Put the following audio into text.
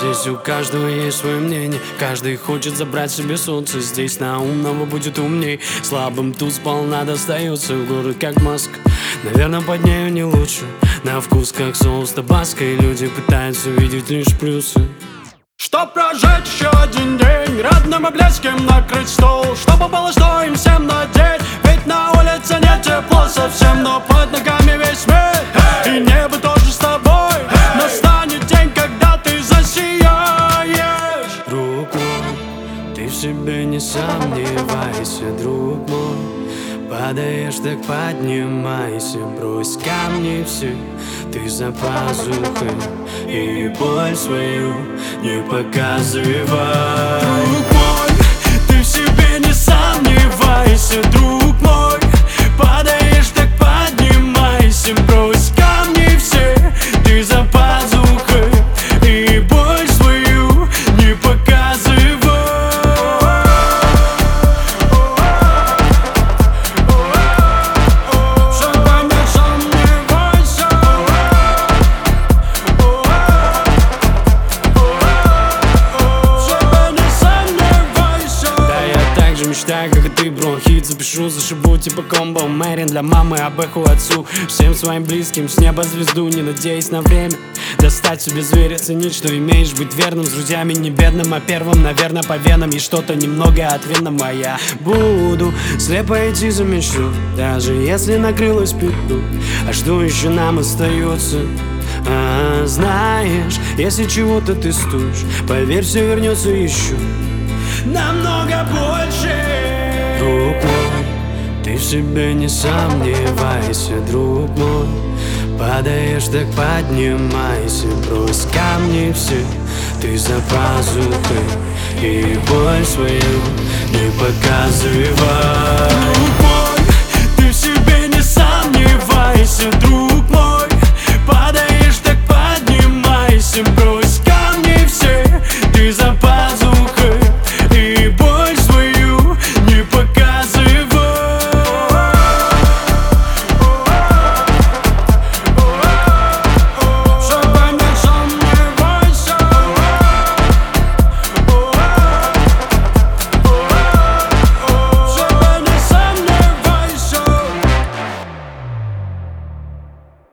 Здесь у каждого есть свое мнение, каждый хочет забрать себе солнце. Здесь на умного будет умней, слабым тут сполна достается. В город как маска, наверное, под нею не лучше. На вкус как соус табаско, и люди пытаются видеть лишь плюсы. Чтоб прожить еще один день, родным и близким накрыть стол, чтобы было что им всем надеть. Ведь на улице не тепло совсем, но под ногами весь мир, и небо тоже с тобой. Настанет день, когда ты засияешь. Друг мой, ты в себе не сомневайся, друг мой. Падаешь, так поднимайся, брось камни все, ты за пазухой, и боль свою не показывай. Друг мой, ты в себе не сомневайся, друг мой. Падаешь, так поднимайся, брось камни все, ты за пазухой, и боль свою не показывай. Мечтаю, как и ты, бронхит запишу, зашибу типа комбо Мэрин для мамы, а Бэху отцу. Всем своим близким с неба звезду, не надеясь на время достать себе зверя, ценить, что имеешь, быть верным с друзьями, не бедным, а первым, наверное, по венам. И что-то немного от винного я буду слепо идти за мечту, даже если накрылась петлю. А что еще нам остается? Знаешь, если чего-то ты стоишь, поверь, все вернется еще Намного больше. Друг мой, ты в себе не сомневайся, друг мой. Падаешь, так поднимайся, брось камни все, ты за пазухой, и боль свою не показывай. Друг мой, ты в себе не сомневайся, друг мой. Падаешь, так поднимайся, брось камни все, ты за пазухой.